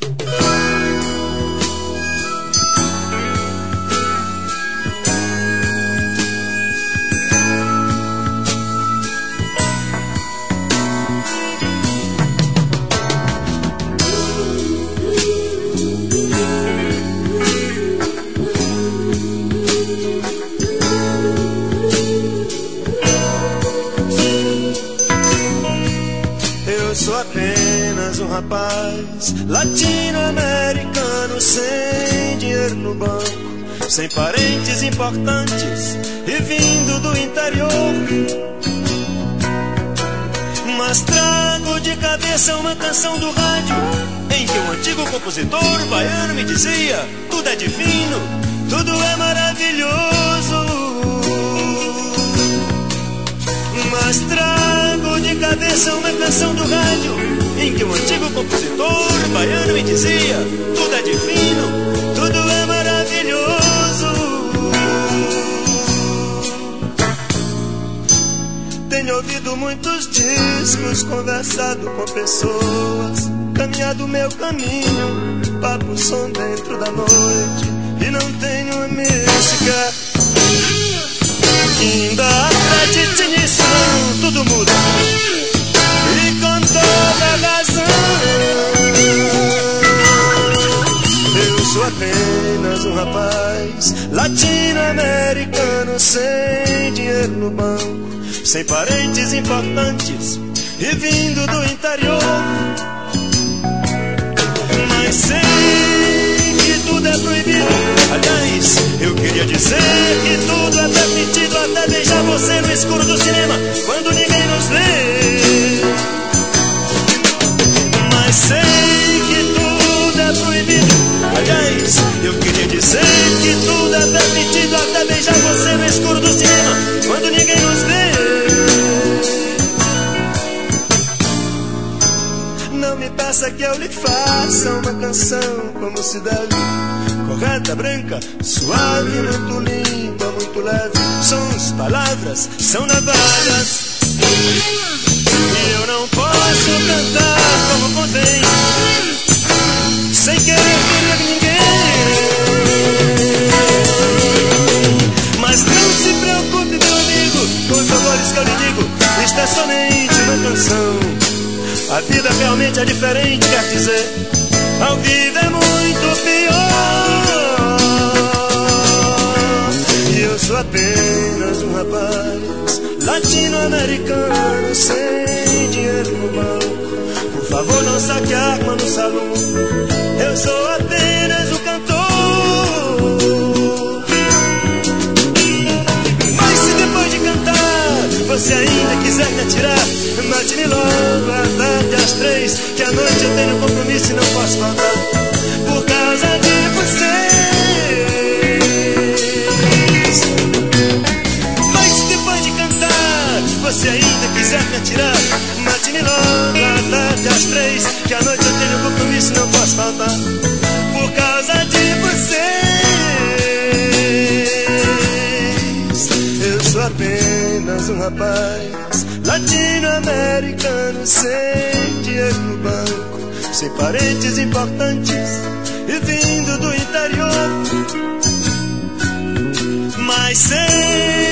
Rapaz latino-americano sem dinheiro no banco, sem parentes importantes e vindo do interior. Mas trago de cabeça uma canção do rádio em que um antigo compositor baiano me dizia: tudo é divino, tudo é maravilhoso. Mas trago de cabeça uma canção do rádio em que um antigo compositor baiano me dizia: tudo é divino, tudo é maravilhoso. Tenho ouvido muitos discos, conversado com pessoas, caminhado meu caminho, papo som dentro da noite, e não tenho uma música que ainda acredite nisso. Não, tudo muda e com toda razão. Eu sou apenas um rapaz latino-americano sem dinheiro no banco, sem parentes importantes e vindo do interior. Mas sei que tudo é proibido. Aliás, eu queria dizer que tudo é permitido, até beijar você no escuro do cinema, quando ninguém nos vê. Mas sei que tudo é proibido. Aliás, eu queria dizer que tudo é permitido, até beijar você no escuro do cinema, quando ninguém nos vê. Não me peça que eu lhe faça uma canção como se deve, correta, branca, suave, muito limpa, muito leve. Sons, palavras, são navalhas, e eu não posso cantar como convém, sem querer ferir ninguém. Mas não se preocupe, meu amigo, com os favores que eu lhe digo. Isto é somente uma canção. A vida realmente é diferente, quer dizer, ao vivo é muito pior. E eu sou apenas um rapaz latino-americano sem dinheiro no banco. Por favor, não saque a arma no salão. Eu sou apenas um cantor. Mas se depois de cantar você ainda quiser me atirar, mate-me logo à tarde às 3, que à noite eu tenho compromisso e não posso faltar por causa de vocês. Mas se depois de cantar você ainda quiser me atirar, mate-me logo à tarde às 3, que à noite eu tenho compromisso e não posso faltar por causa de vocês. Eu sou apenas um rapaz latino-americano sem dinheiro no banco, sem parentes importantes e vindo do interior. Mas sei